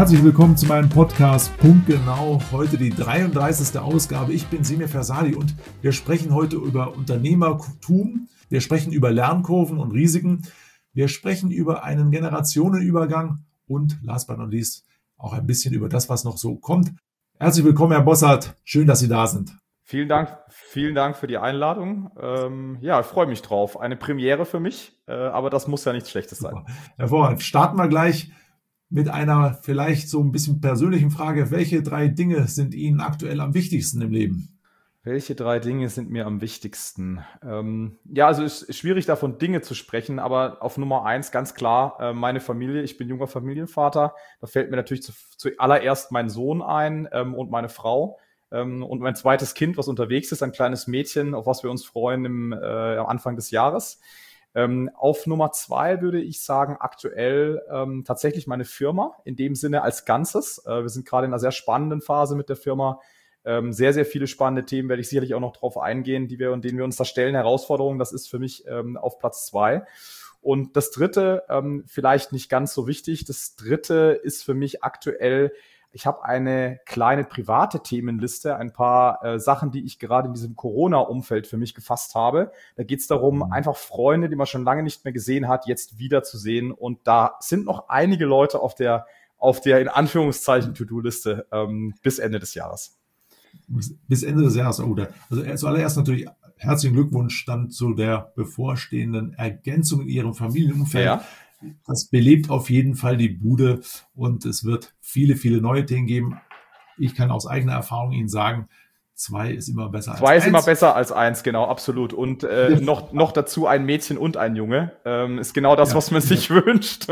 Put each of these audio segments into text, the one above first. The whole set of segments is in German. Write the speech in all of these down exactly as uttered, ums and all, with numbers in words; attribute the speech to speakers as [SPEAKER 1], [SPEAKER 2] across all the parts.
[SPEAKER 1] Herzlich willkommen zu meinem Podcast Punktgenau. Heute die dreiunddreißigste Ausgabe. Ich bin Semir Fersali und wir sprechen heute über Unternehmertum. Wir sprechen über Lernkurven und Risiken. Wir sprechen über einen Generationenübergang und last but not least auch ein bisschen über das, was noch so kommt. Herzlich willkommen, Herr Bossert. Schön, dass Sie da sind.
[SPEAKER 2] Vielen Dank, vielen Dank für die Einladung. Ähm, ja, ich freue mich drauf. Eine Premiere für mich, äh, aber das muss ja nichts Schlechtes sein.
[SPEAKER 1] Super. Hervorragend. Starten wir gleich mit einer vielleicht so ein bisschen persönlichen Frage. Welche drei Dinge sind Ihnen aktuell am wichtigsten im Leben?
[SPEAKER 2] Welche drei Dinge sind mir am wichtigsten? Ähm, ja, also es ist schwierig davon Dinge zu sprechen, aber auf Nummer eins ganz klar äh, meine Familie. Ich bin junger Familienvater. Da fällt mir natürlich zu, zuallererst mein Sohn ein ähm, und meine Frau. Ähm, und mein zweites Kind, was unterwegs ist, ein kleines Mädchen, auf was wir uns freuen im, äh, am Anfang des Jahres. Ähm, auf Nummer zwei würde ich sagen, aktuell ähm, tatsächlich meine Firma, in dem Sinne als Ganzes. Äh, wir sind gerade in einer sehr spannenden Phase mit der Firma. Ähm, sehr, sehr viele spannende Themen, werde ich sicherlich auch noch drauf eingehen, die wir und denen wir uns da stellen. Herausforderungen, das ist für mich ähm, auf Platz zwei. Und das dritte, ähm, vielleicht nicht ganz so wichtig, das dritte ist für mich aktuell, ich habe eine kleine private Themenliste, ein paar äh, Sachen, die ich gerade in diesem Corona-Umfeld für mich gefasst habe. Da geht es darum, einfach Freunde, die man schon lange nicht mehr gesehen hat, jetzt wiederzusehen. Und da sind noch einige Leute auf der, auf der in Anführungszeichen To-Do-Liste ähm, bis Ende des Jahres.
[SPEAKER 1] Bis Ende des Jahres. Oh, da, also zuallererst natürlich herzlichen Glückwunsch dann zu der bevorstehenden Ergänzung in Ihrem Familienumfeld.
[SPEAKER 2] Ja.
[SPEAKER 1] Das belebt auf jeden Fall die Bude und es wird viele, viele neue Themen geben. Ich kann aus eigener Erfahrung Ihnen sagen, zwei ist immer besser als eins.
[SPEAKER 2] Zwei ist immer besser als eins, genau, absolut. Und äh, ja. noch, noch dazu ein Mädchen und ein Junge. Ähm, ist genau das, ja, was man ja. sich wünscht.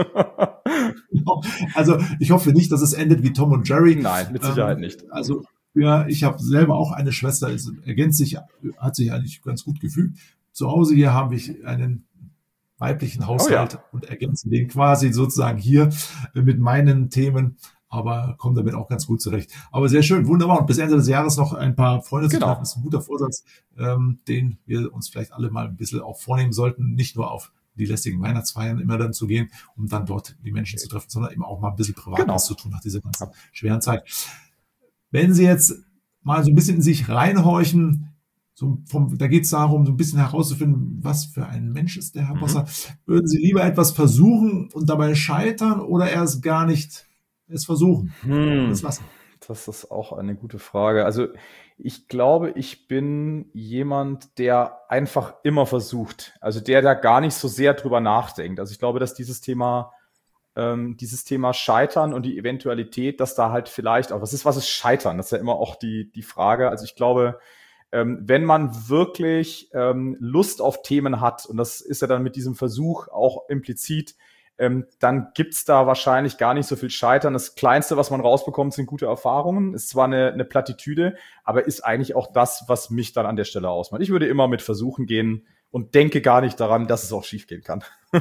[SPEAKER 1] Also ich hoffe nicht, dass es endet wie Tom und Jerry.
[SPEAKER 2] Nein, mit Sicherheit
[SPEAKER 1] ähm,
[SPEAKER 2] nicht.
[SPEAKER 1] Also ja, ich habe selber auch eine Schwester, es ergänzt sich, hat sich eigentlich ganz gut gefügt. Zu Hause hier habe ich einen weiblichen Haushalt oh ja. und ergänzen den quasi sozusagen hier mit meinen Themen, aber kommen damit auch ganz gut zurecht. Aber sehr schön, wunderbar. Und bis Ende des Jahres noch ein paar Freunde zu
[SPEAKER 2] genau.
[SPEAKER 1] treffen, ist ein guter Vorsatz, ähm, den wir uns vielleicht alle mal ein bisschen auch vornehmen sollten, nicht nur auf die lästigen Weihnachtsfeiern immer dann zu gehen, um dann dort die Menschen zu treffen, sondern eben auch mal ein bisschen Privates genau. zu tun nach dieser ganzen schweren Zeit. Wenn Sie jetzt mal so ein bisschen in sich reinhorchen, so vom, da geht es darum, so ein bisschen herauszufinden, was für ein Mensch ist der Herr Bossert. Mhm. Würden Sie lieber etwas versuchen und dabei scheitern oder erst gar nicht es versuchen?
[SPEAKER 2] Hm. Das, lassen? Das ist auch eine gute Frage. Also ich glaube, ich bin jemand, der einfach immer versucht. Also der da gar nicht so sehr drüber nachdenkt. Also ich glaube, dass dieses Thema ähm, dieses Thema Scheitern und die Eventualität, dass da halt vielleicht auch, was ist, was ist Scheitern? Das ist ja immer auch die die Frage. Also ich glaube, Ähm, wenn man wirklich ähm, Lust auf Themen hat, und das ist ja dann mit diesem Versuch auch implizit, ähm, dann gibt's da wahrscheinlich gar nicht so viel Scheitern. Das Kleinste, was man rausbekommt, sind gute Erfahrungen. Ist zwar eine, eine Plattitüde, aber ist eigentlich auch das, was mich dann an der Stelle ausmacht. Ich würde immer mit Versuchen gehen und denke gar nicht daran, dass es auch schiefgehen kann.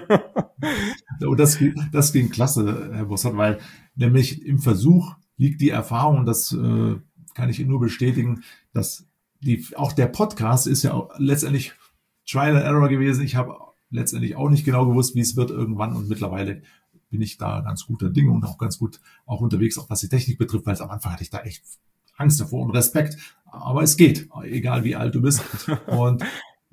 [SPEAKER 1] Und das, das klingt klasse, Herr Bossert, weil nämlich im Versuch liegt die Erfahrung, und das äh, kann ich Ihnen nur bestätigen, dass Die, auch der Podcast ist ja auch letztendlich Trial and Error gewesen. Ich habe letztendlich auch nicht genau gewusst, wie es wird irgendwann. Und mittlerweile bin ich da ganz guter Dinge und auch ganz gut auch unterwegs, auch was die Technik betrifft, weil am Anfang hatte ich da echt Angst davor und Respekt. Aber es geht, egal wie alt du bist. Und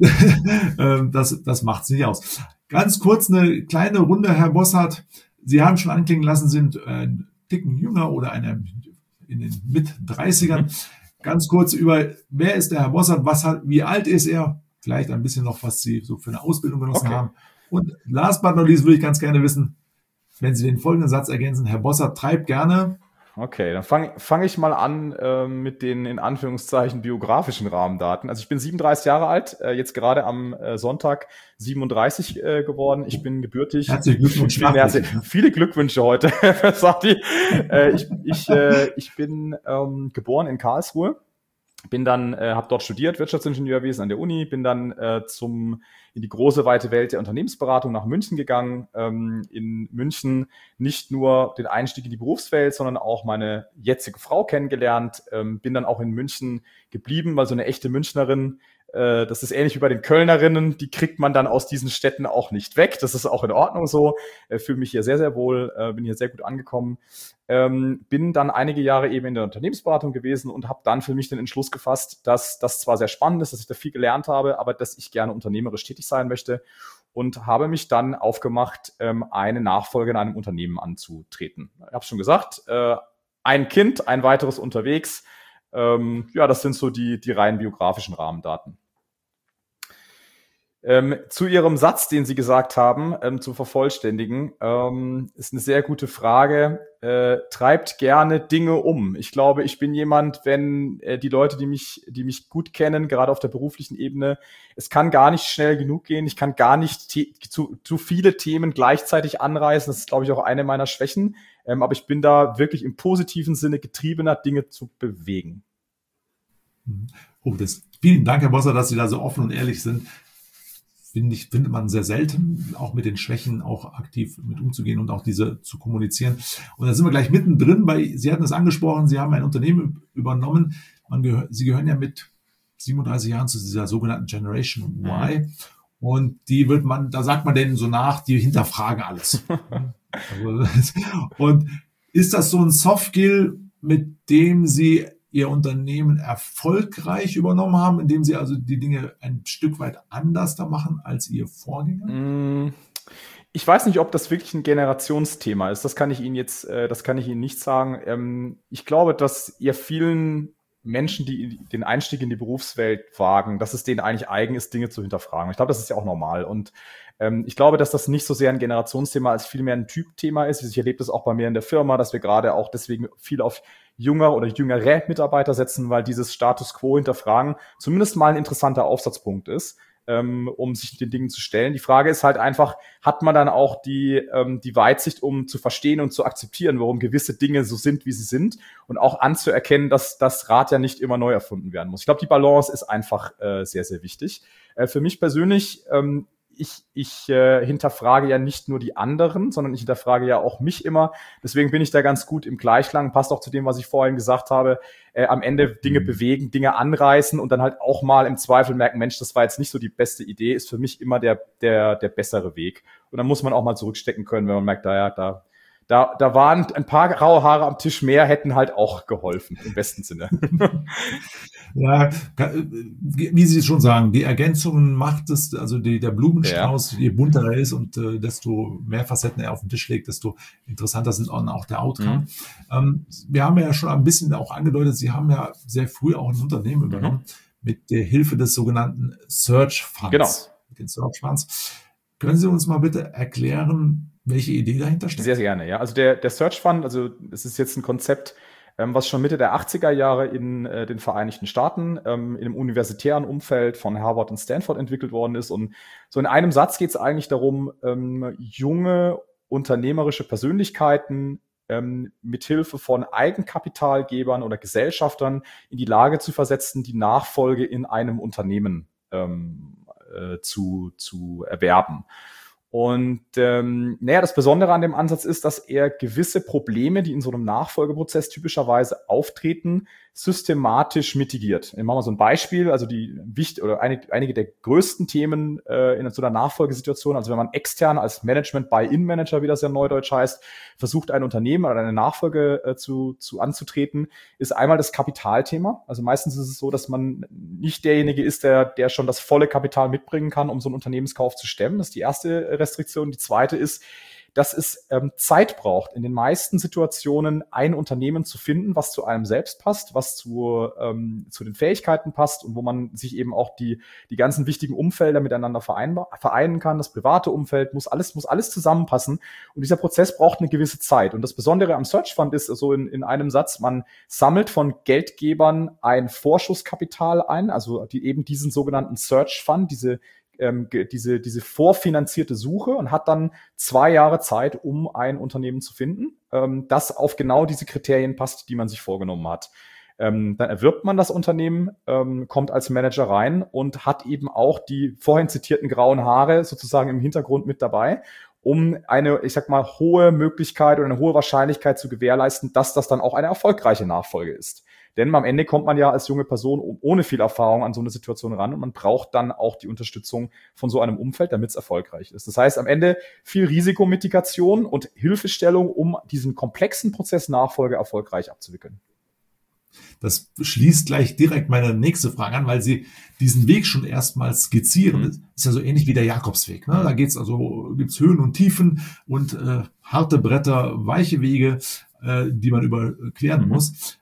[SPEAKER 1] das, das macht es nicht aus. Ganz kurz eine kleine Runde, Herr Bossert. Sie haben schon anklingen lassen, sind ein Ticken jünger oder eine, in den Mit-dreißigern. Mhm. Ganz kurz über, wer ist der Herr Bossert, was hat, wie alt ist er? Vielleicht ein bisschen noch, was Sie so für eine Ausbildung genossen okay. haben. Und last but not least würde ich ganz gerne wissen, wenn Sie den folgenden Satz ergänzen, Herr Bossert treibt gerne.
[SPEAKER 2] Okay, dann fange fang ich mal an äh, mit den in Anführungszeichen biografischen Rahmendaten. Also ich bin siebenunddreißig Jahre alt, äh, jetzt gerade am äh, Sonntag siebenunddreißig äh, geworden. Ich bin gebürtig.
[SPEAKER 1] Herzlichen Glückwunsch.
[SPEAKER 2] Herzlich, viele Glückwünsche heute, Versati. äh, ich, ich, äh, ich bin ähm, geboren in Karlsruhe. Bin dann, äh, habe dort studiert, Wirtschaftsingenieurwesen an der Uni, bin dann äh, zum in die große, weite Welt der Unternehmensberatung nach München gegangen. Ähm, in München nicht nur den Einstieg in die Berufswelt, sondern auch meine jetzige Frau kennengelernt. Ähm, bin dann auch in München geblieben, weil so eine echte Münchnerin Äh, das ist ähnlich wie bei den Kölnerinnen, die kriegt man dann aus diesen Städten auch nicht weg. Das ist auch in Ordnung so. Äh, fühle mich hier sehr, sehr wohl, äh, bin hier sehr gut angekommen. Ähm, bin dann einige Jahre eben in der Unternehmensberatung gewesen und habe dann für mich den Entschluss gefasst, dass das zwar sehr spannend ist, dass ich da viel gelernt habe, aber dass ich gerne unternehmerisch tätig sein möchte und habe mich dann aufgemacht, ähm, eine Nachfolge in einem Unternehmen anzutreten. Ich habe schon gesagt, äh, ein Kind, ein weiteres unterwegs. Ähm, ja, das sind so die, die rein biografischen Rahmendaten. Ähm, zu Ihrem Satz, den Sie gesagt haben, ähm, zu vervollständigen, ähm, ist eine sehr gute Frage. Äh, treibt gerne Dinge um. Ich glaube, ich bin jemand, wenn äh, die Leute, die mich, die mich gut kennen, gerade auf der beruflichen Ebene, es kann gar nicht schnell genug gehen. Ich kann gar nicht te- zu, zu viele Themen gleichzeitig anreißen. Das ist, glaube ich, auch eine meiner Schwächen. Ähm, aber ich bin da wirklich im positiven Sinne getriebener, Dinge zu bewegen.
[SPEAKER 1] Oh, das, vielen Dank, Herr Bosser, dass Sie da so offen und ehrlich sind. Finde ich, findet man sehr selten, auch mit den Schwächen auch aktiv mit umzugehen und auch diese zu kommunizieren. Und da sind wir gleich mittendrin, weil Sie hatten es angesprochen, Sie haben ein Unternehmen übernommen. Man gehör, Sie gehören ja mit siebenunddreißig Jahren zu dieser sogenannten Generation Y. Und die wird man, da sagt man denen so nach, die hinterfragen alles. Also, und ist das so ein Soft-Skill, mit dem Sie Ihr Unternehmen erfolgreich übernommen haben, indem Sie also die Dinge ein Stück weit anders da machen als Ihr Vorgänger?
[SPEAKER 2] Ich weiß nicht, ob das wirklich ein Generationsthema ist. Das kann ich Ihnen jetzt, das kann ich Ihnen nicht sagen. Ich glaube, dass ihr vielen Menschen, die den Einstieg in die Berufswelt wagen, dass es denen eigentlich eigen ist, Dinge zu hinterfragen. Ich glaube, das ist ja auch normal. Und ähm, ich glaube, dass das nicht so sehr ein Generationsthema als vielmehr ein Typthema ist. Ich erlebe das auch bei mir in der Firma, dass wir gerade auch deswegen viel auf jünger oder jüngere Mitarbeiter setzen, weil dieses Status Quo hinterfragen zumindest mal ein interessanter Aufsatzpunkt ist, ähm, um sich den Dingen zu stellen. Die Frage ist halt einfach, hat man dann auch die, ähm, die Weitsicht, um zu verstehen und zu akzeptieren, warum gewisse Dinge so sind, wie sie sind, und auch anzuerkennen, dass das Rad ja nicht immer neu erfunden werden muss. Ich glaube, die Balance ist einfach äh, sehr, sehr wichtig. Äh, für mich persönlich, ähm, ich, ich äh, hinterfrage ja nicht nur die anderen, sondern ich hinterfrage ja auch mich immer. Deswegen bin ich da ganz gut im Gleichklang. Passt auch zu dem, was ich vorhin gesagt habe. Äh, am Ende Dinge bewegen, Dinge anreißen und dann halt auch mal im Zweifel merken, Mensch, das war jetzt nicht so die beste Idee, ist für mich immer der, der, der bessere Weg. Und dann muss man auch mal zurückstecken können, wenn man merkt, da, ja, da, da, da waren ein paar graue Haare am Tisch mehr, hätten halt auch geholfen, im besten Sinne.
[SPEAKER 1] Ja, wie Sie schon sagen, die Ergänzungen macht es, also die, der Blumenstrauß, ja. Je bunter er ist und äh, desto mehr Facetten er auf den Tisch legt, desto interessanter sind auch der Outcome. Mhm. Ähm, wir haben ja schon ein bisschen auch angedeutet, Sie haben ja sehr früh auch ein Unternehmen übernommen, mhm. mit der Hilfe des sogenannten Search Funds.
[SPEAKER 2] Genau.
[SPEAKER 1] Mit den Search Funds. Können Sie uns mal bitte erklären, welche Idee dahinter steckt?
[SPEAKER 2] Sehr, sehr gerne, ja. Also der, der Search Fund, also es ist jetzt ein Konzept, was schon Mitte der achtziger Jahre in äh, den Vereinigten Staaten ähm, in einem universitären Umfeld von Harvard und Stanford entwickelt worden ist. Und so in einem Satz geht es eigentlich darum, ähm, junge unternehmerische Persönlichkeiten ähm, mithilfe von Eigenkapitalgebern oder Gesellschaftern in die Lage zu versetzen, die Nachfolge in einem Unternehmen ähm, äh, zu, zu erwerben. Und ähm, naja, das Besondere an dem Ansatz ist, dass er gewisse Probleme, die in so einem Nachfolgeprozess typischerweise auftreten, systematisch mitigiert. Ich mache mal so ein Beispiel, also die wichtig oder einige, einige der größten Themen äh, in so einer Nachfolgesituation, also wenn man extern als Management-Buy-In-Manager, wie das ja neudeutsch heißt, versucht, ein Unternehmen oder eine Nachfolge äh, zu, zu anzutreten, ist einmal das Kapitalthema. Also meistens ist es so, dass man nicht derjenige ist, der, der schon das volle Kapital mitbringen kann, um so einen Unternehmenskauf zu stemmen. Das ist die erste Restriktion. Die zweite ist, dass es ähm, Zeit braucht, in den meisten Situationen ein Unternehmen zu finden, was zu einem selbst passt, was zu, ähm, zu den Fähigkeiten passt und wo man sich eben auch die, die ganzen wichtigen Umfelder miteinander vereinbar, vereinen kann. Das private Umfeld muss alles, muss alles zusammenpassen. Und dieser Prozess braucht eine gewisse Zeit. Und das Besondere am Search Fund ist, also in, in einem Satz, man sammelt von Geldgebern ein Vorschusskapital ein, also die, eben diesen sogenannten Search Fund, diese diese, diese vorfinanzierte Suche, und hat dann zwei Jahre Zeit, um ein Unternehmen zu finden, das auf genau diese Kriterien passt, die man sich vorgenommen hat. Dann erwirbt man das Unternehmen, kommt als Manager rein und hat eben auch die vorhin zitierten grauen Haare sozusagen im Hintergrund mit dabei, um eine, ich sag mal, hohe Möglichkeit oder eine hohe Wahrscheinlichkeit zu gewährleisten, dass das dann auch eine erfolgreiche Nachfolge ist. Denn am Ende kommt man ja als junge Person ohne viel Erfahrung an so eine Situation ran und man braucht dann auch die Unterstützung von so einem Umfeld, damit es erfolgreich ist. Das heißt, am Ende viel Risikomitigation und Hilfestellung, um diesen komplexen Prozess Nachfolge erfolgreich abzuwickeln.
[SPEAKER 1] Das schließt gleich direkt meine nächste Frage an, weil Sie diesen Weg schon erstmal skizzieren. Das ist ja so ähnlich wie der Jakobsweg. Ne? Da geht's also, gibt's Höhen und Tiefen und äh, harte Bretter, weiche Wege, äh, die man überqueren muss.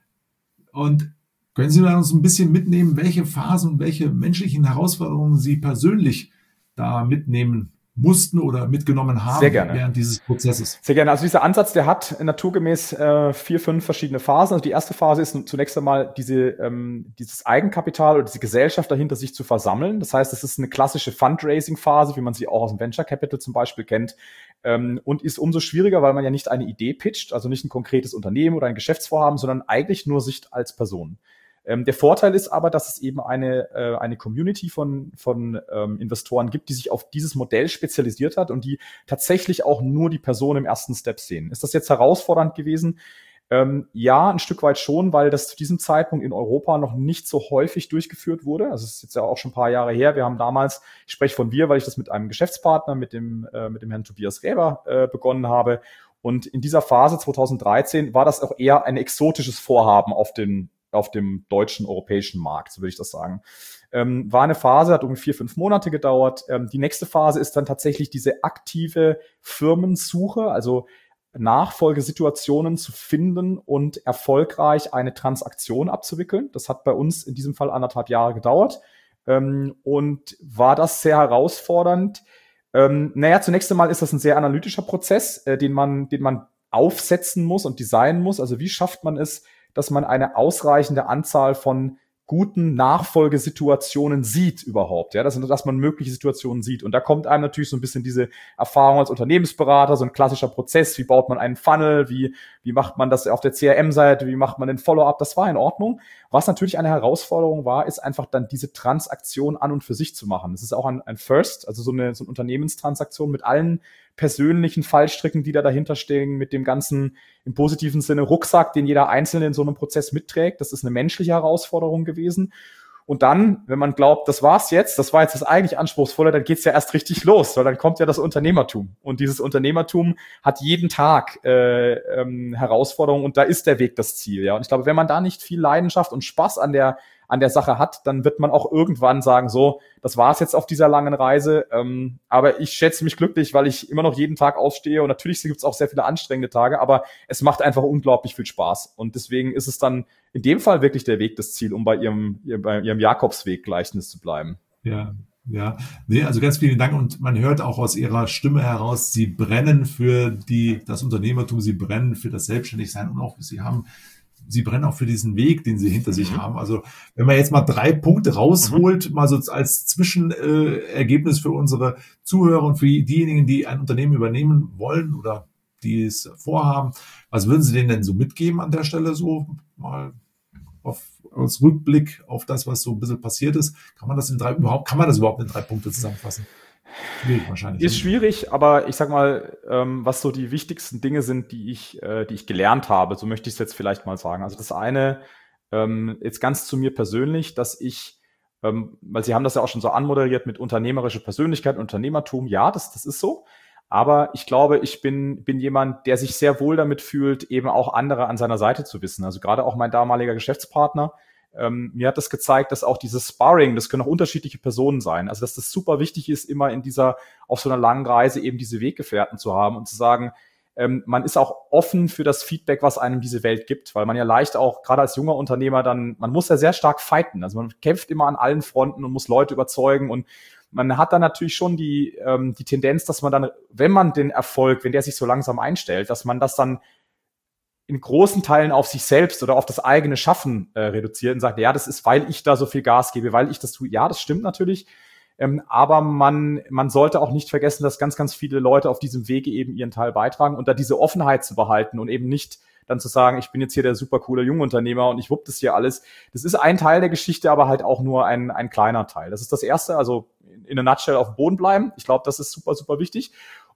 [SPEAKER 1] Und können Sie uns ein bisschen mitnehmen, welche Phasen und welche menschlichen Herausforderungen Sie persönlich da mitnehmen mussten oder mitgenommen haben
[SPEAKER 2] Sehr gerne.
[SPEAKER 1] während dieses Prozesses?
[SPEAKER 2] Sehr gerne. Also dieser Ansatz, der hat naturgemäß äh, vier, fünf verschiedene Phasen. Also die erste Phase ist zunächst einmal diese, ähm, dieses Eigenkapital oder diese Gesellschaft dahinter sich zu versammeln. Das heißt, es ist eine klassische Fundraising-Phase, wie man sie auch aus dem Venture Capital zum Beispiel kennt, ähm, und ist umso schwieriger, weil man ja nicht eine Idee pitcht, also nicht ein konkretes Unternehmen oder ein Geschäftsvorhaben, sondern eigentlich nur sich als Person. Ähm, der Vorteil ist aber, dass es eben eine, äh, eine Community von, von ähm, Investoren gibt, die sich auf dieses Modell spezialisiert hat und die tatsächlich auch nur die Person im ersten Step sehen. Ist das jetzt herausfordernd gewesen? Ähm, ja, ein Stück weit schon, weil das zu diesem Zeitpunkt in Europa noch nicht so häufig durchgeführt wurde. Also es ist jetzt ja auch schon ein paar Jahre her. Wir haben damals, ich spreche von wir, weil ich das mit einem Geschäftspartner, mit dem, äh, mit dem Herrn Tobias Räber äh, begonnen habe. Und in dieser Phase zweitausenddreizehn war das auch eher ein exotisches Vorhaben auf den, auf dem deutschen, europäischen Markt, so würde ich das sagen. Ähm, war eine Phase, hat irgendwie vier, fünf Monate gedauert. Ähm, die nächste Phase ist dann tatsächlich diese aktive Firmensuche, also Nachfolgesituationen zu finden und erfolgreich eine Transaktion abzuwickeln. Das hat bei uns in diesem Fall anderthalb Jahre gedauert. Ähm, und war das sehr herausfordernd? Ähm, naja, zunächst einmal ist das ein sehr analytischer Prozess, äh, den man, den man aufsetzen muss und designen muss. Also wie schafft man es, dass man eine ausreichende Anzahl von guten Nachfolgesituationen sieht überhaupt, ja, dass, dass man mögliche Situationen sieht. Und da kommt einem natürlich so ein bisschen diese Erfahrung als Unternehmensberater, so ein klassischer Prozess, wie baut man einen Funnel, wie, wie macht man das auf der C R M-Seite, wie macht man den Follow-up, das war in Ordnung. Was natürlich eine Herausforderung war, ist einfach dann diese Transaktion an und für sich zu machen. Das ist auch ein, ein First, also so eine, so eine Unternehmenstransaktion mit allen persönlichen Fallstricken, die da dahinter stehen, mit dem ganzen, im positiven Sinne, Rucksack, den jeder Einzelne in so einem Prozess mitträgt. Das ist eine menschliche Herausforderung gewesen. Und dann, wenn man glaubt, das war's jetzt, das war jetzt das eigentlich Anspruchsvolle, dann geht's ja erst richtig los, weil dann kommt ja das Unternehmertum. Und dieses Unternehmertum hat jeden Tag äh, ähm, Herausforderungen und da ist der Weg das Ziel. Ja. Und ich glaube, wenn man da nicht viel Leidenschaft und Spaß an der an der Sache hat, dann wird man auch irgendwann sagen, so, das war's jetzt auf dieser langen Reise. Ähm, aber ich schätze mich glücklich, weil ich immer noch jeden Tag aufstehe und natürlich gibt's auch sehr viele anstrengende Tage, aber es macht einfach unglaublich viel Spaß. Und deswegen ist es dann in dem Fall wirklich der Weg das Ziel, um bei ihrem, bei ihrem Jakobsweg-Gleichnis zu bleiben.
[SPEAKER 1] Ja, ja. Nee, also ganz vielen Dank. Und man hört auch aus Ihrer Stimme heraus, Sie brennen für die, das Unternehmertum, Sie brennen für das Selbstständigsein und auch Sie haben Sie brennen auch für diesen Weg, den Sie hinter mhm. sich haben. Also wenn man jetzt mal drei Punkte rausholt, mhm. mal so als Zwischenergebnis äh, für unsere Zuhörer und für diejenigen, die ein Unternehmen übernehmen wollen oder die es vorhaben, was würden Sie denen denn so mitgeben an der Stelle, so mal auf, als Rückblick auf das, was so ein bisschen passiert ist? Kann man das in drei überhaupt, kann man das überhaupt in drei Punkte zusammenfassen?
[SPEAKER 2] Schwierig wahrscheinlich. Ist schwierig, aber ich sag mal, ähm, was so die wichtigsten Dinge sind, die ich, äh, die ich gelernt habe, so möchte ich es jetzt vielleicht mal sagen. Also das eine, ähm, jetzt ganz zu mir persönlich, dass ich, ähm, weil Sie haben das ja auch schon so anmoderiert mit unternehmerische Persönlichkeit, Unternehmertum, ja, das, das ist so. Aber ich glaube, ich bin, bin jemand, der sich sehr wohl damit fühlt, eben auch andere an seiner Seite zu wissen. Also gerade auch mein damaliger Geschäftspartner, Ähm, mir hat das gezeigt, dass auch dieses Sparring, das können auch unterschiedliche Personen sein, also dass das super wichtig ist, immer in dieser, auf so einer langen Reise eben diese Weggefährten zu haben und zu sagen, ähm, man ist auch offen für das Feedback, was einem diese Welt gibt, weil man ja leicht auch, gerade als junger Unternehmer dann, man muss ja sehr stark fighten, also man kämpft immer an allen Fronten und muss Leute überzeugen und man hat dann natürlich schon die, ähm, die Tendenz, dass man dann, wenn man den Erfolg, wenn der sich so langsam einstellt, dass man das dann in großen Teilen auf sich selbst oder auf das eigene Schaffen äh, reduziert und sagt, ja, das ist, weil ich da so viel Gas gebe, weil ich das tue. Ja, das stimmt natürlich. Ähm, aber man, man sollte auch nicht vergessen, dass ganz, ganz viele Leute auf diesem Wege eben ihren Teil beitragen und da diese Offenheit zu behalten und eben nicht dann zu sagen, ich bin jetzt hier der super coole Jungunternehmer und ich wupp das hier alles. Das ist ein Teil der Geschichte, aber halt auch nur ein, ein kleiner Teil. Das ist das Erste, also in a nutshell auf dem Boden bleiben. Ich glaube, das ist super, super wichtig.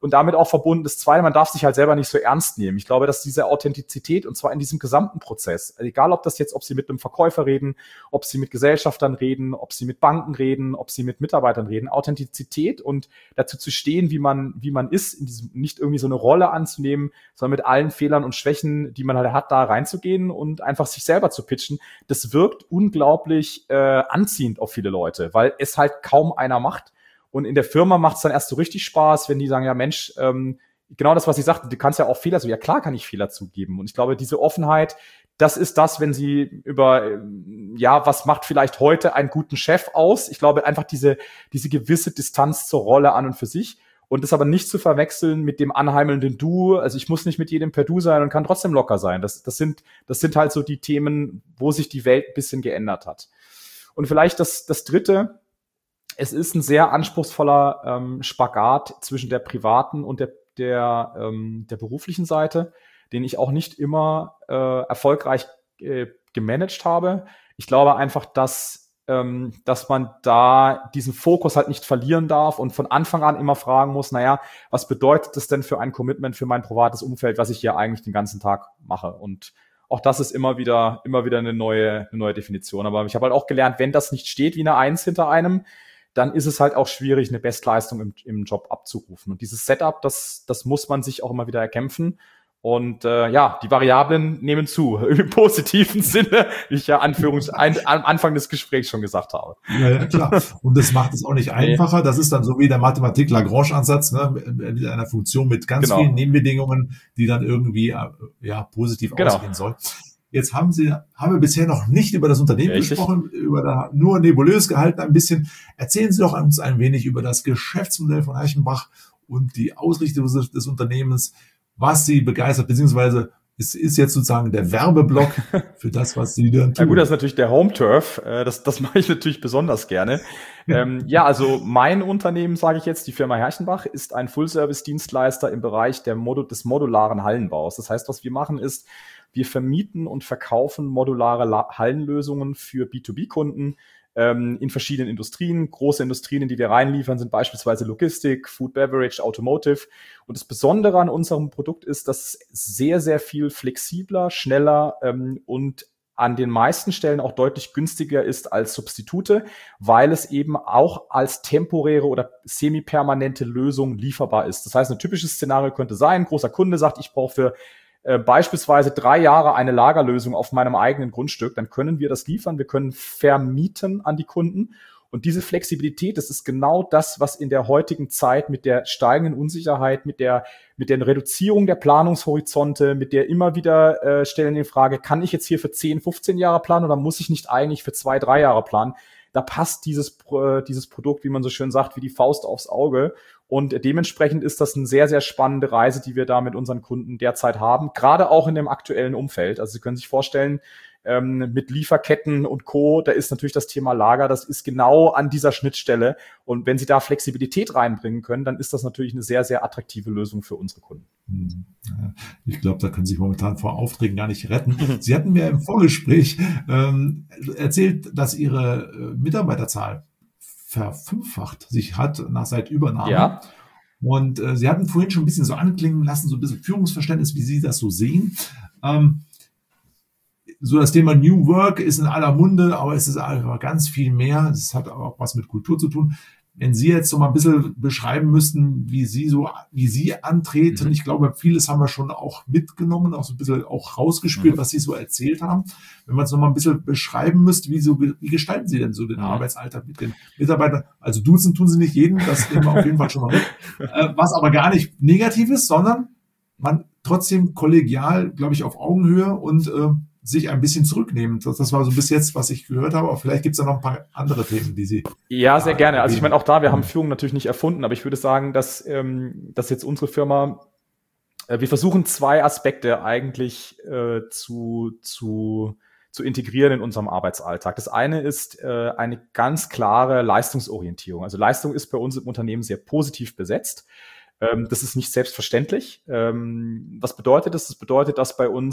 [SPEAKER 2] und damit auch verbunden das Zweite, man darf sich halt selber nicht so ernst nehmen. Ich glaube, dass diese Authentizität, und zwar in diesem gesamten Prozess, also egal ob das jetzt, ob Sie mit einem Verkäufer reden, ob Sie mit Gesellschaftern reden, ob Sie mit Banken reden, ob Sie mit Mitarbeitern reden, Authentizität und dazu zu stehen, wie man, wie man ist, in diesem, nicht irgendwie so eine Rolle anzunehmen, sondern mit allen Fehlern und Schwächen, die man halt hat, da reinzugehen und einfach sich selber zu pitchen, das wirkt unglaublich äh, anziehend auf viele Leute, weil es halt kaum einer macht. Und in der Firma macht es dann erst so richtig Spaß, wenn die sagen, ja Mensch, ähm, genau das, was ich sagte, du kannst ja auch Fehler, so ja klar kann ich Fehler zugeben. Und ich glaube, diese Offenheit, das ist das, wenn Sie über, ja, was macht vielleicht heute einen guten Chef aus? Ich glaube einfach diese, diese gewisse Distanz zur Rolle an und für sich. Und das aber nicht zu verwechseln mit dem anheimelnden Du. Also ich muss nicht mit jedem per Du sein und kann trotzdem locker sein. Das, das sind, das sind halt so die Themen, wo sich die Welt ein bisschen geändert hat. Und vielleicht das, das Dritte, es ist ein sehr anspruchsvoller ähm, Spagat zwischen der privaten und der, der, ähm, der beruflichen Seite, den ich auch nicht immer äh, erfolgreich äh, gemanagt habe. Ich glaube einfach, dass, ähm, dass man da diesen Fokus halt nicht verlieren darf und von Anfang an immer fragen muss, naja, was bedeutet das denn für ein Commitment für mein privates Umfeld, was ich hier eigentlich den ganzen Tag mache? Und auch das ist immer wieder, immer wieder eine neue, eine neue Definition. Aber ich habe halt auch gelernt, wenn das nicht steht wie eine Eins hinter einem, dann ist es halt auch schwierig, eine Bestleistung im, im Job abzurufen. Und dieses Setup, das, das muss man sich auch immer wieder erkämpfen. Und äh, ja, die Variablen nehmen zu, im positiven Sinne, wie ich ja Anführungs ein, am Anfang des Gesprächs schon gesagt habe.
[SPEAKER 1] Ja, ja, klar. Und das macht es auch nicht einfacher. Das ist dann so wie der Mathematik-Lagrange-Ansatz, ne, mit einer Funktion mit ganz
[SPEAKER 2] Genau.
[SPEAKER 1] vielen Nebenbedingungen, die dann irgendwie ja positiv
[SPEAKER 2] Genau.
[SPEAKER 1] ausgehen soll. Jetzt haben Sie, haben wir bisher noch nicht über das Unternehmen
[SPEAKER 2] Richtig.
[SPEAKER 1] gesprochen, über da, nur nebulös gehalten ein bisschen. Erzählen Sie doch uns ein wenig über das Geschäftsmodell von Eichenbach und die Ausrichtung des, des Unternehmens, was Sie begeistert, beziehungsweise es ist jetzt sozusagen der Werbeblock für das, was Sie dann tun.
[SPEAKER 2] Ja gut, das ist natürlich der Home-Turf. Das, das mache ich natürlich besonders gerne. Ja, ähm, ja also mein Unternehmen, sage ich jetzt, die Firma Herchenbach, ist ein Full-Service-Dienstleister im Bereich der Modu- des modularen Hallenbaus. Das heißt, was wir machen ist, wir vermieten und verkaufen modulare La- Hallenlösungen für B zwei B-Kunden ähm, in verschiedenen Industrien. Große Industrien, in die wir reinliefern, sind beispielsweise Logistik, Food, Beverage, Automotive. Und das Besondere an unserem Produkt ist, dass es sehr, sehr viel flexibler, schneller ähm, und an den meisten Stellen auch deutlich günstiger ist als Substitute, weil es eben auch als temporäre oder semi-permanente Lösung lieferbar ist. Das heißt, ein typisches Szenario könnte sein, ein großer Kunde sagt, ich brauche für äh, beispielsweise drei Jahre eine Lagerlösung auf meinem eigenen Grundstück, dann können wir das liefern, wir können vermieten an die Kunden. Und diese Flexibilität, das ist genau das, was in der heutigen Zeit mit der steigenden Unsicherheit, mit der mit der Reduzierung der Planungshorizonte, mit der immer wieder äh, stellen die Frage, kann ich jetzt hier für zehn, fünfzehn Jahre planen oder muss ich nicht eigentlich für zwei, drei Jahre planen? Da passt dieses äh, dieses Produkt, wie man so schön sagt, wie die Faust aufs Auge. Und dementsprechend ist das eine sehr, sehr spannende Reise, die wir da mit unseren Kunden derzeit haben, gerade auch in dem aktuellen Umfeld. Also Sie können sich vorstellen, ähm, mit Lieferketten und Co., da ist natürlich das Thema Lager, das ist genau an dieser Schnittstelle. Und wenn Sie da Flexibilität reinbringen können, dann ist das natürlich eine sehr, sehr attraktive Lösung für unsere Kunden.
[SPEAKER 1] Ich glaube, da können Sie sich momentan vor Aufträgen gar nicht retten. Sie hatten mir im Vorgespräch ähm, erzählt, dass Ihre äh, Mitarbeiterzahl verfünffacht sich hat nach seit Übernahme.
[SPEAKER 2] Ja.
[SPEAKER 1] Und äh, Sie hatten vorhin schon ein bisschen so anklingen lassen, so ein bisschen Führungsverständnis, wie Sie das so sehen. Ähm, so das Thema New Work ist in aller Munde, aber es ist einfach ganz viel mehr. Es hat auch was mit Kultur zu tun. Wenn Sie jetzt so mal ein bisschen beschreiben müssten, wie Sie so, wie Sie antreten, mhm. ich glaube, vieles haben wir schon auch mitgenommen, auch so ein bisschen auch rausgespürt, mhm. was Sie so erzählt haben. Wenn man es noch mal ein bisschen beschreiben müsste, wie so, wie gestalten Sie denn so den mhm. Arbeitsalltag mit den Mitarbeitern? Also duzen tun Sie nicht jeden, das nehmen wir auf jeden Fall schon mal mit. Äh, was aber gar nicht negativ ist, sondern man trotzdem kollegial, glaube ich, auf Augenhöhe und äh, sich ein bisschen zurücknehmen. Das, das war so bis jetzt, was ich gehört habe. Aber vielleicht gibt es da noch ein paar andere Themen, die Sie...
[SPEAKER 2] Ja, sehr gerne. Also ich meine, auch da, wir haben Führung natürlich nicht erfunden, aber ich würde sagen, dass, ähm, dass jetzt unsere Firma, äh, wir versuchen zwei Aspekte eigentlich äh, zu, zu, zu integrieren in unserem Arbeitsalltag. Das eine ist äh, eine ganz klare Leistungsorientierung. Also Leistung ist bei uns im Unternehmen sehr positiv besetzt. Ähm, das ist nicht selbstverständlich. Ähm, was bedeutet das? Das bedeutet, dass bei uns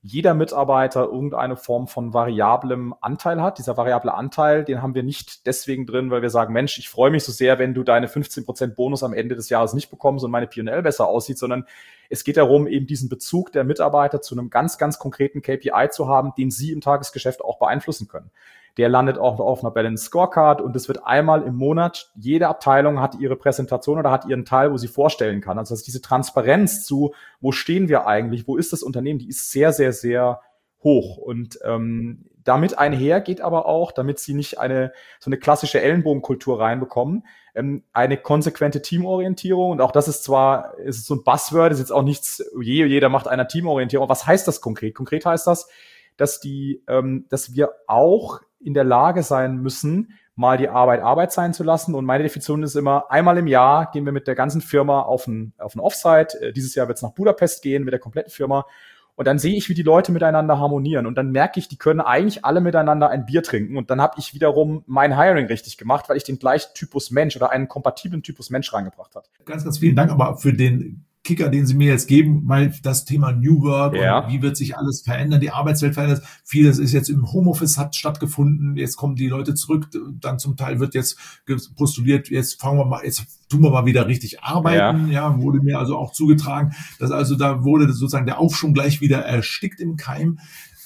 [SPEAKER 2] jeder Mitarbeiter irgendeine Form von variablem Anteil hat. Dieser variable Anteil, den haben wir nicht deswegen drin, weil wir sagen, Mensch, ich freue mich so sehr, wenn du deine fünfzehn Prozent Bonus am Ende des Jahres nicht bekommst und meine P und L besser aussieht, sondern es geht darum, eben diesen Bezug der Mitarbeiter zu einem ganz, ganz konkreten K P I zu haben, den sie im Tagesgeschäft auch beeinflussen können. Der landet auch auf einer Balanced Scorecard und es wird einmal im Monat, jede Abteilung hat ihre Präsentation oder hat ihren Teil, wo sie vorstellen kann. Also diese Transparenz zu, wo stehen wir eigentlich, wo ist das Unternehmen, die ist sehr, sehr, sehr hoch. Und ähm, damit einher geht aber auch, damit sie nicht eine so eine klassische Ellenbogenkultur reinbekommen, ähm, eine konsequente Teamorientierung. Und auch das ist zwar, ist so ein Buzzword, ist jetzt auch nichts, je, jeder macht eine Teamorientierung. Was heißt das konkret? Konkret heißt das, dass die, ähm, dass wir auch in der Lage sein müssen, mal die Arbeit Arbeit sein zu lassen. Und meine Definition ist immer, einmal im Jahr gehen wir mit der ganzen Firma auf ein, auf ein Offsite. Äh, dieses Jahr wird es nach Budapest gehen mit der kompletten Firma. Und dann sehe ich, wie die Leute miteinander harmonieren. Und dann merke ich, die können eigentlich alle miteinander ein Bier trinken. Und dann habe ich wiederum mein Hiring richtig gemacht, weil ich den gleichen Typus Mensch oder einen kompatiblen Typus Mensch reingebracht habe.
[SPEAKER 1] Ganz, ganz vielen Dank aber für den Kicker, den Sie mir jetzt geben, weil das Thema New Work
[SPEAKER 2] Ja.
[SPEAKER 1] und wie wird sich alles verändern, die Arbeitswelt verändert. Vieles ist jetzt im Homeoffice, hat stattgefunden, jetzt kommen die Leute zurück, dann zum Teil wird jetzt postuliert, jetzt fangen wir mal, jetzt tun wir mal wieder richtig arbeiten, ja, ja wurde mir also auch zugetragen, dass also da wurde sozusagen der Aufschwung gleich wieder erstickt im Keim.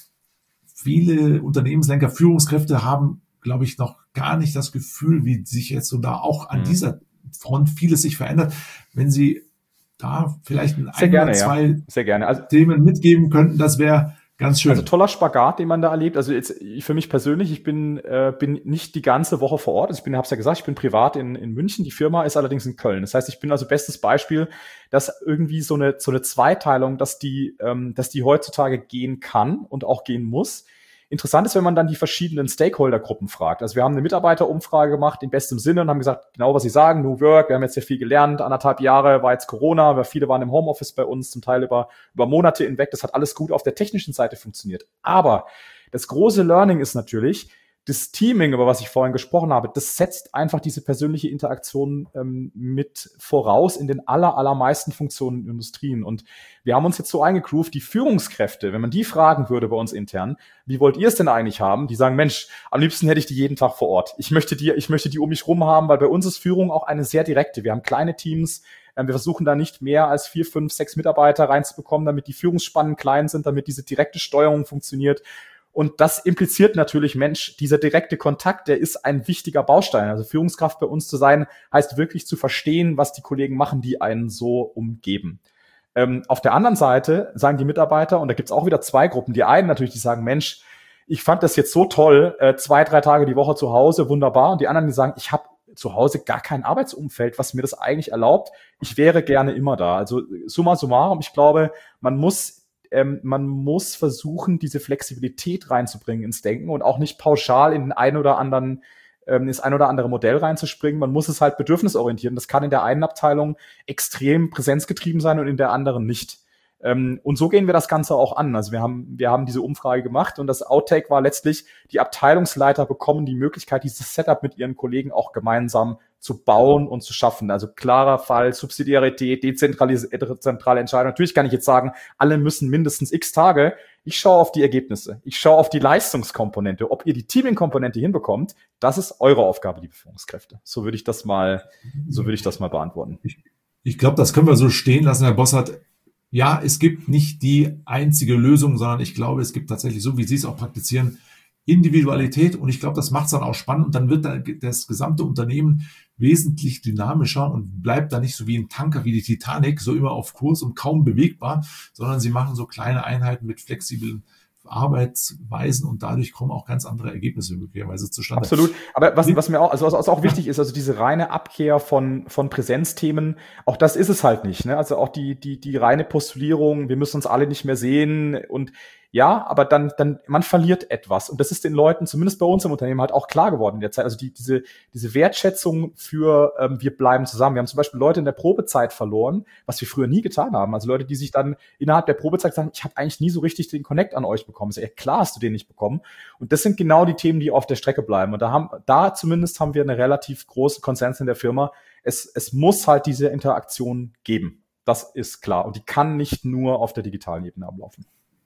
[SPEAKER 1] Viele Unternehmenslenker, Führungskräfte haben, glaube ich, noch gar nicht das Gefühl, wie sich jetzt so da auch an mhm. dieser Front vieles sich verändert. Wenn Sie da vielleicht ein, ein
[SPEAKER 2] gerne,
[SPEAKER 1] oder zwei
[SPEAKER 2] ja. Sehr gerne. Also,
[SPEAKER 1] Themen mitgeben könnten, das wäre ganz schön.
[SPEAKER 2] Also toller Spagat, den man da erlebt. Also jetzt für mich persönlich, ich bin äh, bin nicht die ganze Woche vor Ort. Also ich bin, habe es ja gesagt, ich bin privat in in München. Die Firma ist allerdings in Köln. Das heißt, ich bin also bestes Beispiel, dass irgendwie so eine so eine Zweiteilung, dass die ähm, dass die heutzutage gehen kann und auch gehen muss. Interessant ist, wenn man dann die verschiedenen Stakeholder-Gruppen fragt. Also wir haben eine Mitarbeiterumfrage gemacht, in bestem Sinne, und haben gesagt, genau was Sie sagen, New Work, wir haben jetzt sehr viel gelernt, anderthalb Jahre war jetzt Corona, weil viele waren im Homeoffice bei uns, zum Teil über, über Monate hinweg. Das hat alles gut auf der technischen Seite funktioniert. Aber das große Learning ist natürlich, das Teaming, über was ich vorhin gesprochen habe, das setzt einfach diese persönliche Interaktion ähm, mit voraus in den aller, allermeisten Funktionen in Industrien. Und wir haben uns jetzt so eingegroovt, die Führungskräfte, wenn man die fragen würde bei uns intern, wie wollt ihr es denn eigentlich haben? Die sagen, Mensch, am liebsten hätte ich die jeden Tag vor Ort. Ich möchte die, ich möchte die um mich rum haben, weil bei uns ist Führung auch eine sehr direkte. Wir haben kleine Teams. Wir versuchen da nicht mehr als vier, fünf, sechs Mitarbeiter reinzubekommen, damit die Führungsspannen klein sind, damit diese direkte Steuerung funktioniert. Und das impliziert natürlich, Mensch, dieser direkte Kontakt, der ist ein wichtiger Baustein. Also Führungskraft bei uns zu sein, heißt wirklich zu verstehen, was die Kollegen machen, die einen so umgeben. Ähm, auf der anderen Seite sagen die Mitarbeiter, und da gibt's auch wieder zwei Gruppen, die einen natürlich, die sagen, Mensch, ich fand das jetzt so toll, äh, zwei, drei Tage die Woche zu Hause, wunderbar. Und die anderen, die sagen, ich habe zu Hause gar kein Arbeitsumfeld, was mir das eigentlich erlaubt. Ich wäre gerne immer da. Also summa summarum, ich glaube, man muss Ähm, man muss versuchen, diese Flexibilität reinzubringen ins Denken und auch nicht pauschal in den einen oder anderen, ähm, ins ein oder andere Modell reinzuspringen. Man muss es halt bedürfnisorientieren. Das kann in der einen Abteilung extrem präsenzgetrieben sein und in der anderen nicht. Ähm, und so gehen wir das Ganze auch an. Also wir haben, wir haben diese Umfrage gemacht und das Outtake war letztlich, die Abteilungsleiter bekommen die Möglichkeit, dieses Setup mit ihren Kollegen auch gemeinsam zu bauen und zu schaffen. Also klarer Fall, Subsidiarität, dezentrale Entscheidung. Natürlich kann ich jetzt sagen, alle müssen mindestens x Tage. Ich schaue auf die Ergebnisse. Ich schaue auf die Leistungskomponente. Ob ihr die Teaming-Komponente hinbekommt, das ist eure Aufgabe, liebe Führungskräfte. So würde ich das mal, so würde ich das mal beantworten.
[SPEAKER 1] Ich, ich glaube, das können wir so stehen lassen, Herr Bossert. Ja, es gibt nicht die einzige Lösung, sondern ich glaube, es gibt tatsächlich, so wie Sie es auch praktizieren, Individualität, und ich glaube, das macht es dann auch spannend und dann wird da das gesamte Unternehmen wesentlich dynamischer und bleibt da nicht so wie ein Tanker wie die Titanic, so immer auf Kurs und kaum bewegbar, sondern sie machen so kleine Einheiten mit flexiblen Arbeitsweisen und dadurch kommen auch ganz andere Ergebnisse möglicherweise zustande.
[SPEAKER 2] Absolut. Aber was, was mir auch, also was auch wichtig ist, also diese reine Abkehr von, von Präsenzthemen, auch das ist es halt nicht, ne? Also auch die, die, die reine Postulierung, wir müssen uns alle nicht mehr sehen und ja, aber dann, dann, man verliert etwas. Und das ist den Leuten, zumindest bei uns im Unternehmen, halt auch klar geworden in der Zeit. Also die, diese, diese Wertschätzung für, ähm, wir bleiben zusammen. Wir haben zum Beispiel Leute in der Probezeit verloren, was wir früher nie getan haben. Also Leute, die sich dann innerhalb der Probezeit sagen, ich habe eigentlich nie so richtig den Connect an euch bekommen. Also, ja, klar hast du den nicht bekommen. Und das sind genau die Themen, die auf der Strecke bleiben. Und da haben, da zumindest haben wir eine relativ große Konsens in der Firma. Es, es muss halt diese Interaktion geben. Das ist klar. Und die kann nicht nur auf der digitalen Ebene ablaufen.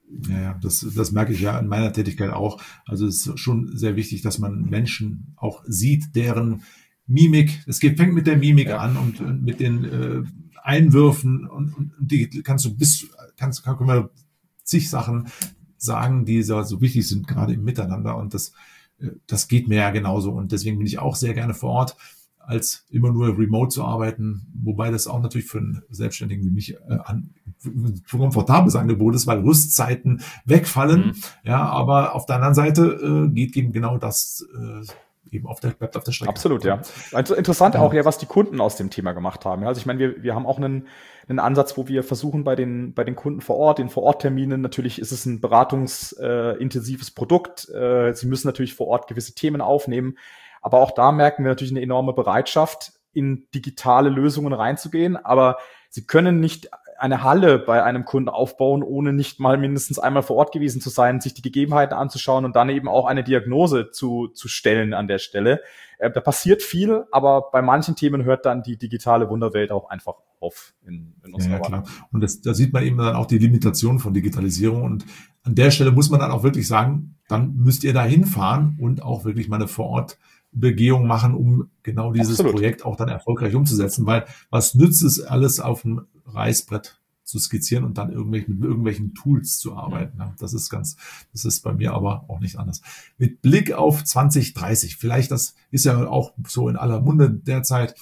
[SPEAKER 1] Ja, ja, das, das merke ich ja in meiner Tätigkeit auch. Also es ist schon sehr wichtig, dass man Menschen auch sieht, deren Mimik, es geht, fängt mit der Mimik
[SPEAKER 2] Ja.
[SPEAKER 1] an und, und mit den äh, Einwürfen und, und die kannst du bis, kannst, können wir zig Sachen sagen, die so, so wichtig sind, gerade im Miteinander, und das, äh, das geht mir ja genauso, und deswegen bin ich auch sehr gerne vor Ort, als immer nur remote zu arbeiten, wobei das auch natürlich für einen Selbstständigen wie mich äh, an, ein komfortables Angebot ist, weil Rüstzeiten wegfallen. Mhm. Ja, aber auf der anderen Seite äh, geht eben genau das äh, eben auf der, bleibt auf der Strecke.
[SPEAKER 2] Absolut, ja. Also interessant auch ja, was die Kunden aus dem Thema gemacht haben. Also ich meine, wir, wir haben auch einen, einen Ansatz, wo wir versuchen, bei den, bei den Kunden vor Ort, den Vor-Ort-Terminen, natürlich ist es ein beratungsintensives äh, Produkt. Äh, sie müssen natürlich vor Ort gewisse Themen aufnehmen. Aber auch da merken wir natürlich eine enorme Bereitschaft, in digitale Lösungen reinzugehen. Aber sie können nicht eine Halle bei einem Kunden aufbauen, ohne nicht mal mindestens einmal vor Ort gewesen zu sein, sich die Gegebenheiten anzuschauen und dann eben auch eine Diagnose zu, zu stellen an der Stelle. Äh, da passiert viel, aber bei manchen Themen hört dann die digitale Wunderwelt auch einfach auf in, in unserer
[SPEAKER 1] Ja, klar. Und das, da sieht man eben dann auch die Limitation von Digitalisierung. Und an der Stelle muss man dann auch wirklich sagen, dann müsst ihr da hinfahren und auch wirklich mal eine Vor-Ort Begehung machen, um genau dieses Absolut. Projekt auch dann erfolgreich umzusetzen, weil was nützt es, alles auf dem Reißbrett zu skizzieren und dann irgendwelchen, mit irgendwelchen Tools zu arbeiten. Das ist ganz, das ist bei mir aber auch nicht anders. Mit Blick auf zwanzig dreißig, vielleicht, das ist ja auch so in aller Munde derzeit,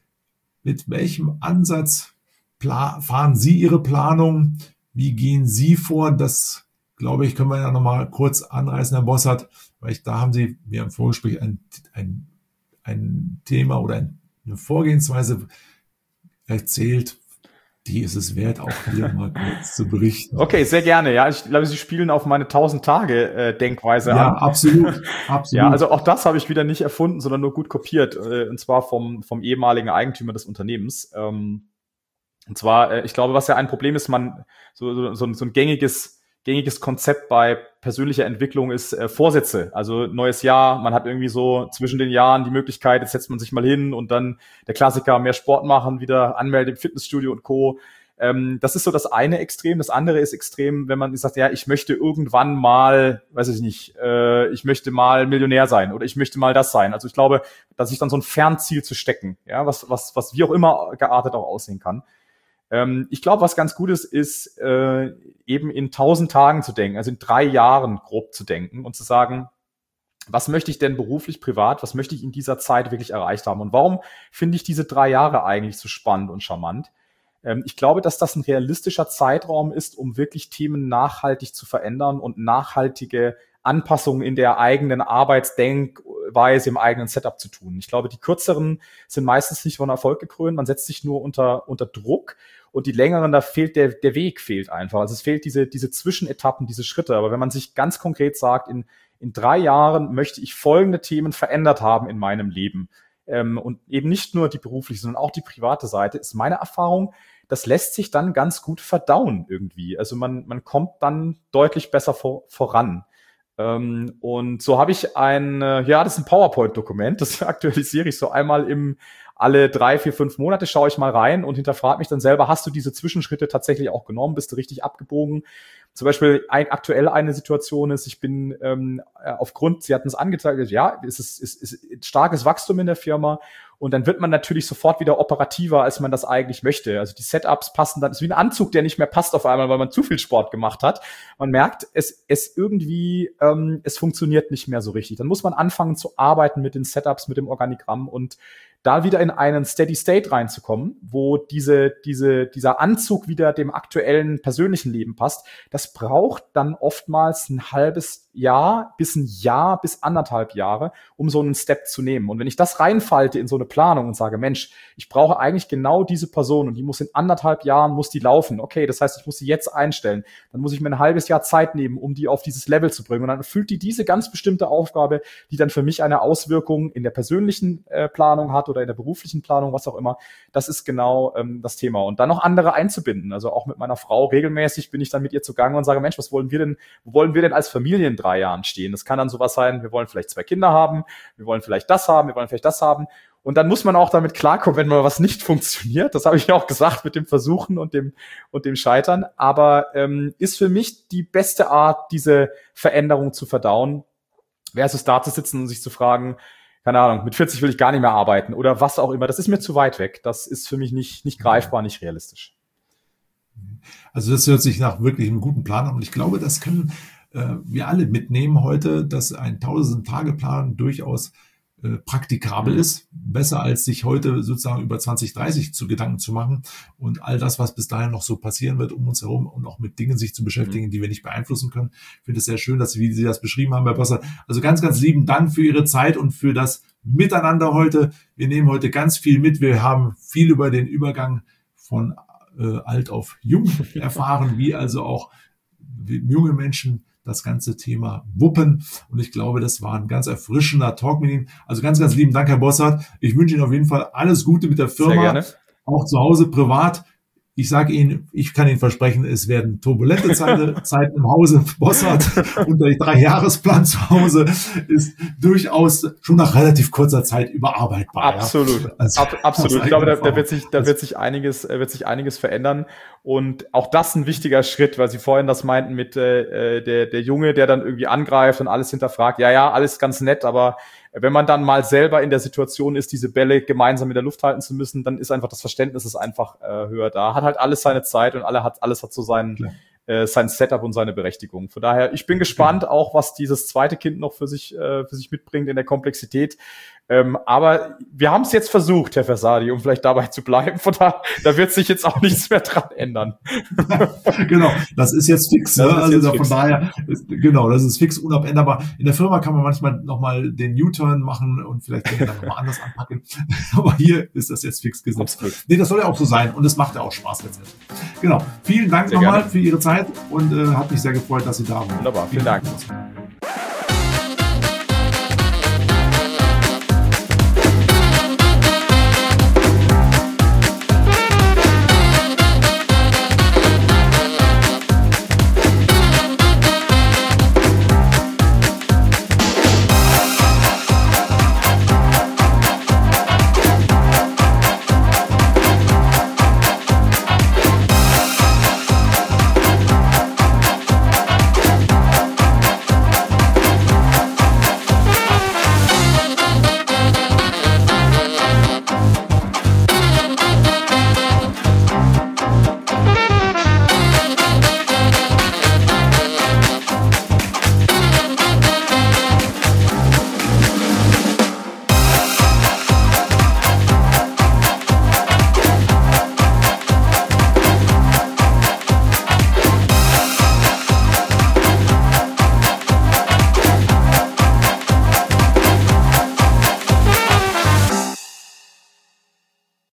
[SPEAKER 1] mit welchem Ansatz pla- fahren Sie Ihre Planung? Wie gehen Sie vor? Das, glaube ich, können wir ja nochmal kurz anreißen, Herr Bossert, weil ich, da haben Sie mir im Vorgespräch ein, ein, ein Thema oder eine Vorgehensweise erzählt, die ist es wert, auch hier mal kurz zu berichten.
[SPEAKER 2] Okay, sehr gerne. Ja, ich glaube, Sie spielen auf meine tausend Tage äh, Denkweise
[SPEAKER 1] ja,
[SPEAKER 2] an.
[SPEAKER 1] Ja, absolut, absolut.
[SPEAKER 2] Ja, also auch das habe ich wieder nicht erfunden, sondern nur gut kopiert, äh, und zwar vom vom ehemaligen Eigentümer des Unternehmens. Ähm, und zwar, äh, ich glaube, was ja ein Problem ist, man so so, so ein gängiges gängiges Konzept bei persönlicher Entwicklung ist äh, Vorsätze. Also neues Jahr, man hat irgendwie so zwischen den Jahren die Möglichkeit, jetzt setzt man sich mal hin und dann der Klassiker, mehr Sport machen, wieder anmelden im Fitnessstudio und Co. Ähm, das ist so das eine Extrem. Das andere ist extrem, wenn man sagt, ja, ich möchte irgendwann mal, weiß ich nicht, äh, ich möchte mal Millionär sein oder ich möchte mal das sein. Also ich glaube, dass sich dann so ein Fernziel zu stecken, ja, was was was wie auch immer geartet auch aussehen kann. Ähm, ich glaube, was ganz gut ist, ist äh, eben in tausend Tagen zu denken, also in drei Jahren grob zu denken und zu sagen, was möchte ich denn beruflich, privat, was möchte ich in dieser Zeit wirklich erreicht haben? Und warum finde ich diese drei Jahre eigentlich so spannend und charmant? Ähm, ich glaube, dass das ein realistischer Zeitraum ist, um wirklich Themen nachhaltig zu verändern und nachhaltige Anpassungen in der eigenen Arbeitsdenkweise, im eigenen Setup zu tun. Ich glaube, die kürzeren sind meistens nicht von Erfolg gekrönt. Man setzt sich nur unter, unter Druck, und die längeren, da fehlt der, der Weg fehlt einfach. Also es fehlt diese, diese Zwischenetappen, diese Schritte. Aber wenn man sich ganz konkret sagt, in, in drei Jahren möchte ich folgende Themen verändert haben in meinem Leben, ähm, und eben nicht nur die berufliche, sondern auch die private Seite, ist meine Erfahrung, das lässt sich dann ganz gut verdauen irgendwie. Also man, man kommt dann deutlich besser vor, voran. Ähm, und so habe ich ein, äh, ja, das ist ein PowerPoint-Dokument, das aktualisiere ich so einmal im, alle drei, vier, fünf Monate schaue ich mal rein und hinterfrage mich dann selber, hast du diese Zwischenschritte tatsächlich auch genommen, bist du richtig abgebogen? Zum Beispiel ein, aktuell eine Situation ist, ich bin ähm, aufgrund, Sie hatten es angezeigt, ja, es ist, ist, ist starkes Wachstum in der Firma, und dann wird man natürlich sofort wieder operativer, als man das eigentlich möchte. Also die Setups passen dann, es ist wie ein Anzug, der nicht mehr passt auf einmal, weil man zu viel Sport gemacht hat. Man merkt, es, es irgendwie, ähm, es funktioniert nicht mehr so richtig. Dann muss man anfangen zu arbeiten mit den Setups, mit dem Organigramm und da wieder in einen Steady State reinzukommen, wo diese, diese, dieser Anzug wieder dem aktuellen persönlichen Leben passt. Das braucht dann oftmals ein halbes Jahr bis ein Jahr bis anderthalb Jahre, um so einen Step zu nehmen. Und wenn ich das reinfalte in so eine Planung und sage, Mensch, ich brauche eigentlich genau diese Person und die muss in anderthalb Jahren, muss die laufen. Okay, das heißt, ich muss sie jetzt einstellen. Dann muss ich mir ein halbes Jahr Zeit nehmen, um die auf dieses Level zu bringen. Und dann erfüllt die diese ganz bestimmte Aufgabe, die dann für mich eine Auswirkung in der persönlichen äh, Planung hat oder in der beruflichen Planung, was auch immer. Das ist genau ähm, das Thema. Und dann noch andere einzubinden. Also auch mit meiner Frau regelmäßig bin ich dann mit ihr zugange und sage, Mensch, was wollen wir denn, wo wollen wir denn als Familie in drei Jahren stehen? Das kann dann sowas sein, wir wollen vielleicht zwei Kinder haben, wir wollen vielleicht das haben, wir wollen vielleicht das haben. Und dann muss man auch damit klarkommen, wenn mal was nicht funktioniert. Das habe ich ja auch gesagt mit dem Versuchen und dem und dem Scheitern. Aber ähm, ist für mich die beste Art, diese Veränderung zu verdauen, versus da zu sitzen und sich zu fragen, keine Ahnung, mit vierzig will ich gar nicht mehr arbeiten oder was auch immer. Das ist mir zu weit weg. Das ist für mich nicht nicht greifbar, nicht realistisch.
[SPEAKER 1] Also das hört sich nach wirklich einem guten Plan an. Und ich glaube, das können äh, wir alle mitnehmen heute, dass ein tausend-Tage-Plan durchaus praktikabel ist, besser als sich heute sozusagen über zwanzig dreißig zu Gedanken zu machen und all das, was bis dahin noch so passieren wird um uns herum und auch mit Dingen sich zu beschäftigen, die wir nicht beeinflussen können. Ich finde es sehr schön, dass Sie, wie Sie das beschrieben haben, Herr Bossert. Also ganz, ganz lieben Dank für Ihre Zeit und für das Miteinander heute. Wir nehmen heute ganz viel mit. Wir haben viel über den Übergang von äh, alt auf jung erfahren, wie also auch junge Menschen das ganze Thema wuppen. Und ich glaube, das war ein ganz erfrischender Talk mit Ihnen. Also ganz, ganz lieben Dank, Herr Bossert. Ich wünsche Ihnen auf jeden Fall alles Gute mit der Firma. Sehr gerne. Auch zu Hause, privat. Ich sage Ihnen, ich kann Ihnen versprechen, es werden turbulente Zeiten, Zeiten im Hause Bossert und der Drei-Jahresplan zu Hause ist durchaus schon nach relativ kurzer Zeit überarbeitbar.
[SPEAKER 2] Absolut,
[SPEAKER 1] ja. also,
[SPEAKER 2] Ab, absolut. Ich glaube, da, da wird sich, da wird sich einiges, wird sich einiges verändern und auch das ein wichtiger Schritt, weil Sie vorhin das meinten mit äh, der der Junge, der dann irgendwie angreift und alles hinterfragt. Ja, ja, alles ganz nett, aber wenn man dann mal selber in der Situation ist, diese Bälle gemeinsam in der Luft halten zu müssen, dann ist einfach das Verständnis ist einfach äh, höher da. Hat halt alles seine Zeit und alle hat, alles hat so sein, äh, sein Setup und seine Berechtigung. Von daher, ich bin gespannt ja. auch, was dieses zweite Kind noch für sich, äh, für sich mitbringt in der Komplexität. Ähm, aber wir haben es jetzt versucht, Herr Versadi, um vielleicht dabei zu bleiben. Von da, da wird sich jetzt auch nichts mehr dran ändern.
[SPEAKER 1] Genau, das ist jetzt fix. Ne? Also da, von daher, ist, genau, das ist fix, unabänderbar. In der Firma kann man manchmal nochmal den U-Turn machen und vielleicht den dann nochmal anders anpacken. Aber hier ist das jetzt fix gesetzt. Absolut. Nee, das soll ja auch so sein und es macht ja auch Spaß letztendlich. Genau, vielen Dank nochmal für Ihre Zeit und äh, hat mich sehr gefreut, dass Sie da waren.
[SPEAKER 2] Wunderbar, vielen Dank. Dank.